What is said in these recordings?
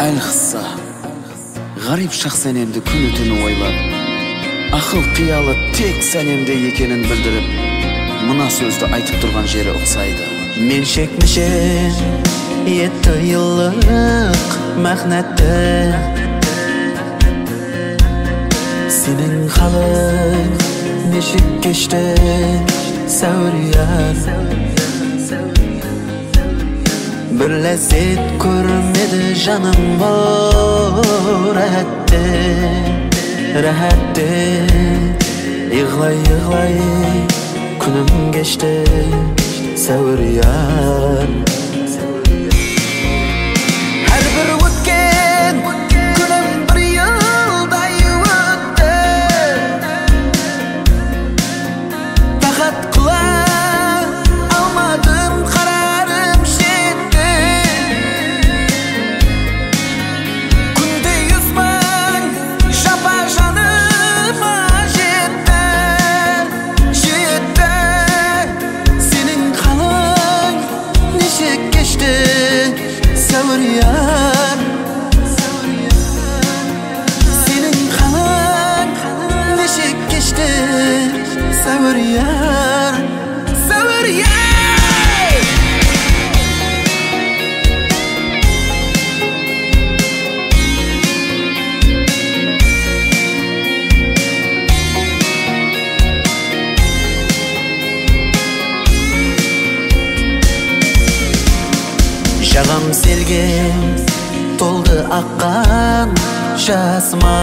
Әлқissa ғарип шақ сәнемді күні түні ойлап, ақыл қиялы тек сәнемде екенін білдіріп, мына сөзді айтып тұрған жері ұқсайды. Мен шекмішен етті йыллық мәхнәтті, сенің қалың нешік кешті сәуриян. Bir ләззет көрмеді жаным бұл рәхәтті. Иғлай күнім кешті сәуриян. Әрбір өткен күнім бір йылдай өтті, тағат қыла алмадым, қарарым жетті. Күнде 100 мың жапа жаныма жетті. Сенің қалың нешік кешті сәуриян. Сенің қалың нешік кешті сәуриян. Жағам селге толды аққан жасыма,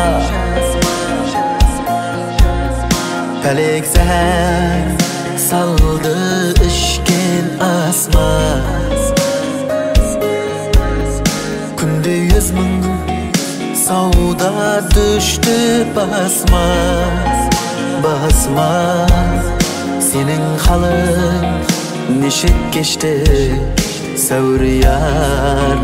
пәлек зәр салды ішкен асма. Күнде 100 мың сауда düştü басма. Сенің қалың нешік кешті сәуриян.